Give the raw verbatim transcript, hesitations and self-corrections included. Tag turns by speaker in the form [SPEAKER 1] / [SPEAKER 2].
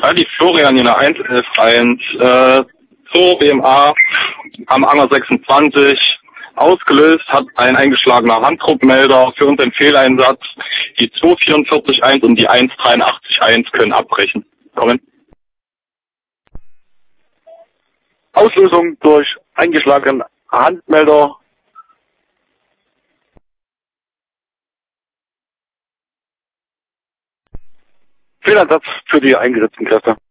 [SPEAKER 1] die Florian in der eins elf eins, äh, zur B M A am Anger sechsundzwanzig. Ausgelöst hat ein eingeschlagener Handdruckmelder für unseren Fehleinsatz. Die zwei vier vier eins und die eins drei acht eins können abbrechen. Kommen.
[SPEAKER 2] Auslösung durch eingeschlagenen Handmelder. Fehleinsatz für die eingesetzten Kräfte.